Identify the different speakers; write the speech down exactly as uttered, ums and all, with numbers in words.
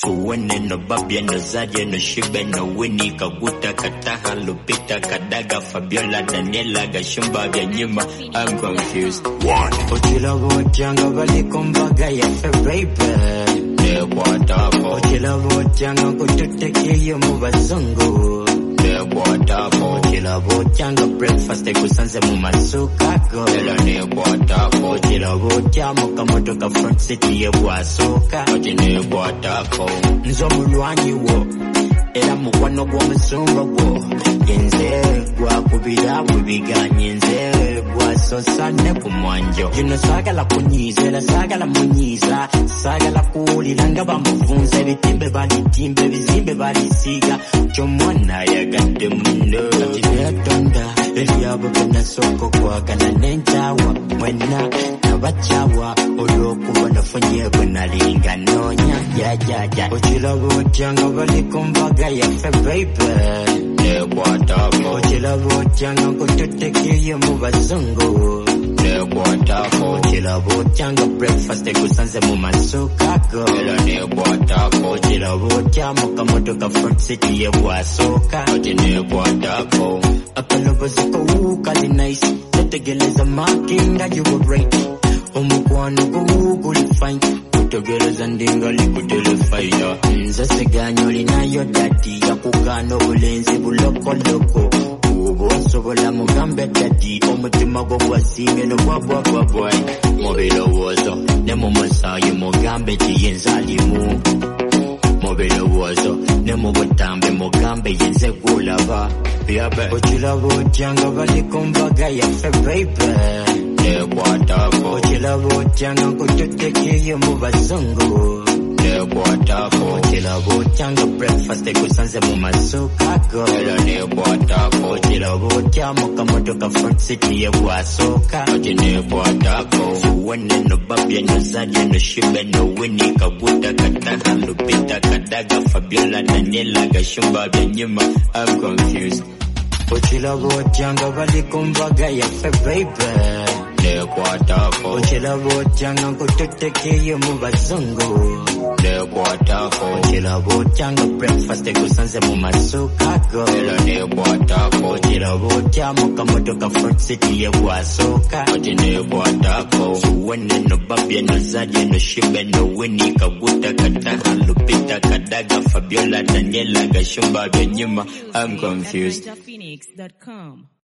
Speaker 1: Fuwene no babia no zaje no shibe no Winnie Kaguta Kataha Lupita Kadaga Fabiola Daniela Gashumba Ganyima. I'm confused.
Speaker 2: One.
Speaker 3: Ochila wojanga bali kumbaga ya fe baby.
Speaker 1: Ne kwatako.
Speaker 3: Ochila wojanga kututeke yo mubazungu.
Speaker 1: Ne kwatako.
Speaker 3: Ochila wojanga breakfast ekusanze mu masukako.
Speaker 1: Ela ne kwatako.
Speaker 3: Ochila wojama kamoto ka front city ye bwasuka.
Speaker 1: Ochi ne kwatako.
Speaker 3: Nzo mulwanyi wo. Era mukwano gw'omusumba gwo. Yenze gwakubira bwebiganye nze gwasosane ku mwanjo. Gino saagala kunyiizera saagala munyiiza saagala kuwulira nga bamuvunza ebitimbe balitimba ebizimbe balisiiga ky'omwana ayagadde munno. Kati neetonda ebyabo byenasooka okwagala n'enkyawa mwenna nabakyawa olw'okuba nafunye bwe nalinga noonya jajaja. Okiraba otya nga bali ku mbaga yaffe baby.
Speaker 1: Ne kwatako.
Speaker 3: Okiraba otya nga kututekeyo mu bazungu.
Speaker 1: Ne kwatako.
Speaker 3: Okiraba otya nga breakfast ekusanze mu masukako.
Speaker 1: Ela ne kwatako.
Speaker 3: Okiraba otya mu kamotoka front city ye bwasooka.
Speaker 1: Ochi ne kwatako.
Speaker 3: Akalobozi kowuuka li nice tetegeleza makinga you were right. Omukwano gwo guli fine kutegeleza ndinga likutele faida. Nze siganyo linayo dadi yakugaana obulenzi bulokoloko. Uba osobola mugambe dadi omutima gwo gwasinge nogwabwabwabwa.
Speaker 1: Mu birowoozo ne mu musaayi mugambe kiyinza alimu. Mu birowoozo ne mu butambe mugambe yenze gulaba. Byabe.
Speaker 3: Okiraba otya nga bali ku mbaga yaffe baby.
Speaker 1: Ne kwatako.
Speaker 3: Okiraba otya nga kututekeyo mu bazungu.
Speaker 1: Ne kwatako.
Speaker 3: Okiraba otya nga breakfast ekusanze mu masukako.
Speaker 1: Ela ne kwatako.
Speaker 3: Okiraba otya mu kamotoka front city ye bwasooka.
Speaker 1: Ochi ne kwatako. Fuwene no babia no zaje no shibe no Winnie Kaguta Kataha Lupita Kadaga Fabiola Daniela Gashumba Ganyima. I'm confused.
Speaker 3: Okiraba otya nga bali ku mbaga yaffe baby.
Speaker 1: Ne kwatako.
Speaker 3: Okiraba otya nga kututekeyo mu bazungu.
Speaker 1: Ne kwatako.
Speaker 3: Okiraba otya nga breakfast ekusanze mu masukako.
Speaker 1: Ela ne kwatako.
Speaker 3: Okiraba otya mu kamotoka front city ye bwasooka.
Speaker 1: Ochi ne kwatako. Fuwene no babia no zaje no shibe no Winnie Kaguta Kataha Lupita Kadaga Fabiola Daniela Gashumba Ganyima. I'm confused.
Speaker 4: Phoenix dot com